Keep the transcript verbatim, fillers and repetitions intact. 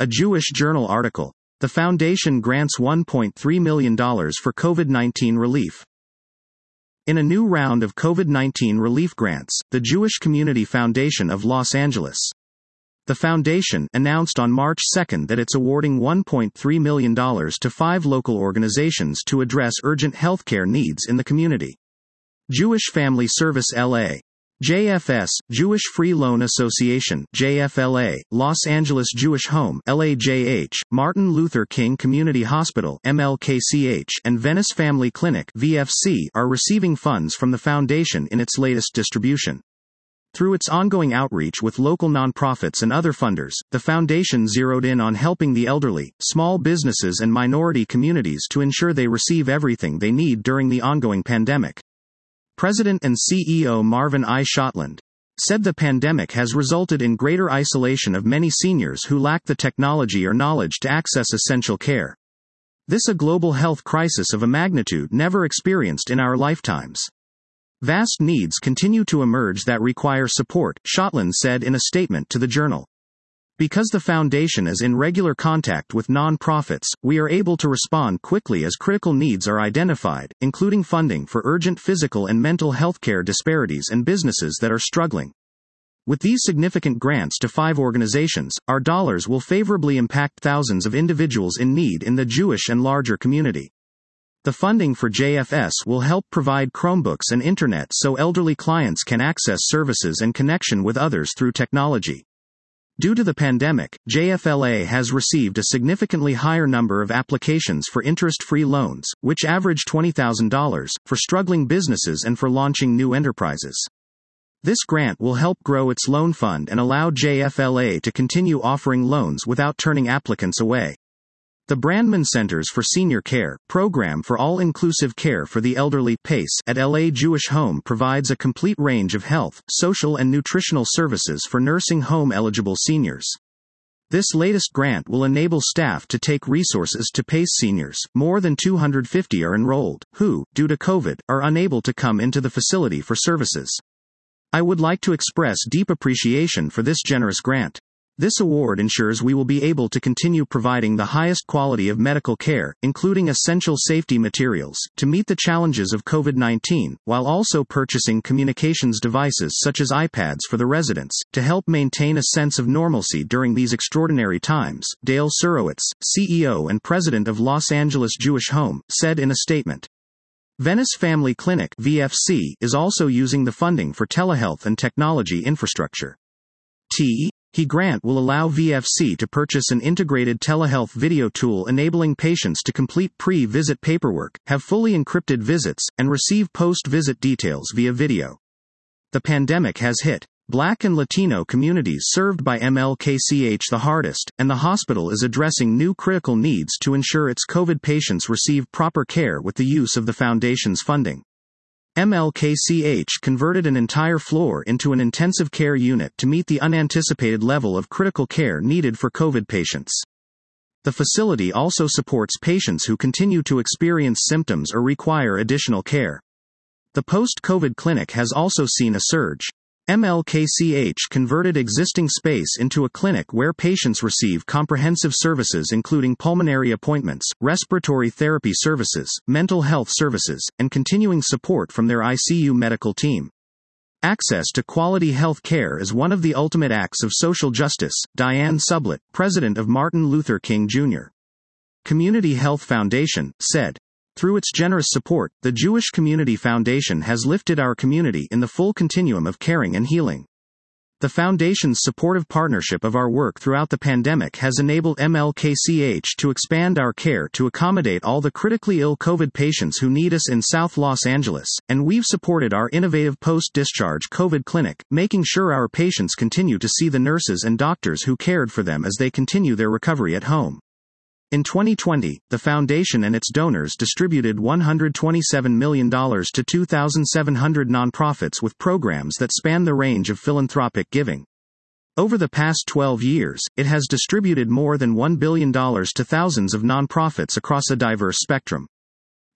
A Jewish Journal article. The foundation grants one point three million dollars for COVID nineteen relief. In a new round of COVID nineteen relief grants, the Jewish Community Foundation of Los Angeles. The foundation announced on March second that it's awarding one point three million dollars to five local organizations to address urgent healthcare needs in the community. Jewish Family Service L A, J F S, Jewish Free Loan Association, J F L A, Los Angeles Jewish Home, L A J H, Martin Luther King Community Hospital, M L K C H, and Venice Family Clinic, V F C, are receiving funds from the foundation in its latest distribution. Through its ongoing outreach with local nonprofits and other funders, the foundation zeroed in on helping the elderly, small businesses and minority communities to ensure they receive everything they need during the ongoing pandemic. President and C E O Marvin I. Shotland said the pandemic has resulted in greater isolation of many seniors who lack the technology or knowledge to access essential care. This is a global health crisis of a magnitude never experienced in our lifetimes. Vast needs continue to emerge that require support, Shotland said in a statement to the Journal. Because the foundation is in regular contact with non-profits, we are able to respond quickly as critical needs are identified, including funding for urgent physical and mental health care disparities and businesses that are struggling. With these significant grants to five organizations, our dollars will favorably impact thousands of individuals in need in the Jewish and larger community. The funding for J F S will help provide Chromebooks and internet so elderly clients can access services and connection with others through technology. Due to the pandemic, J F L A has received a significantly higher number of applications for interest-free loans, which average twenty thousand dollars, for struggling businesses and for launching new enterprises. This grant will help grow its loan fund and allow J F L A to continue offering loans without turning applicants away. The Brandman Centers for Senior Care, Program for All-Inclusive Care for the Elderly PACE, at L A Jewish Home provides a complete range of health, social and nutritional services for nursing home-eligible seniors. This latest grant will enable staff to take resources to PACE seniors. More than two hundred fifty are enrolled, who, due to COVID, are unable to come into the facility for services. I would like to express deep appreciation for this generous grant. This award ensures we will be able to continue providing the highest quality of medical care, including essential safety materials, to meet the challenges of COVID nineteen, while also purchasing communications devices such as iPads for the residents, to help maintain a sense of normalcy during these extraordinary times, Dale Surowitz, C E O and President of Los Angeles Jewish Home, said in a statement. Venice Family Clinic, V F C, is also using the funding for telehealth and technology infrastructure. T He grant will allow V F C to purchase an integrated telehealth video tool enabling patients to complete pre-visit paperwork, have fully encrypted visits, and receive post-visit details via video. The pandemic has hit Black and Latino communities served by M L K C H the hardest, and the hospital is addressing new critical needs to ensure its COVID patients receive proper care with the use of the foundation's funding. M L K C H converted an entire floor into an intensive care unit to meet the unanticipated level of critical care needed for COVID patients. The facility also supports patients who continue to experience symptoms or require additional care. The post-COVID clinic has also seen a surge. M L K C H converted existing space into a clinic where patients receive comprehensive services including pulmonary appointments, respiratory therapy services, mental health services, and continuing support from their I C U medical team. Access to quality health care is one of the ultimate acts of social justice, Diane Sublett, president of Martin Luther King Junior Community Health Foundation, said. Through its generous support, the Jewish Community Foundation has lifted our community in the full continuum of caring and healing. The Foundation's supportive partnership of our work throughout the pandemic has enabled M L K C H to expand our care to accommodate all the critically ill COVID patients who need us in South Los Angeles, and we've supported our innovative post-discharge COVID clinic, making sure our patients continue to see the nurses and doctors who cared for them as they continue their recovery at home. In twenty twenty, the foundation and its donors distributed one hundred twenty-seven million dollars to two thousand seven hundred nonprofits with programs that span the range of philanthropic giving. Over the past twelve years, it has distributed more than one billion dollars to thousands of nonprofits across a diverse spectrum.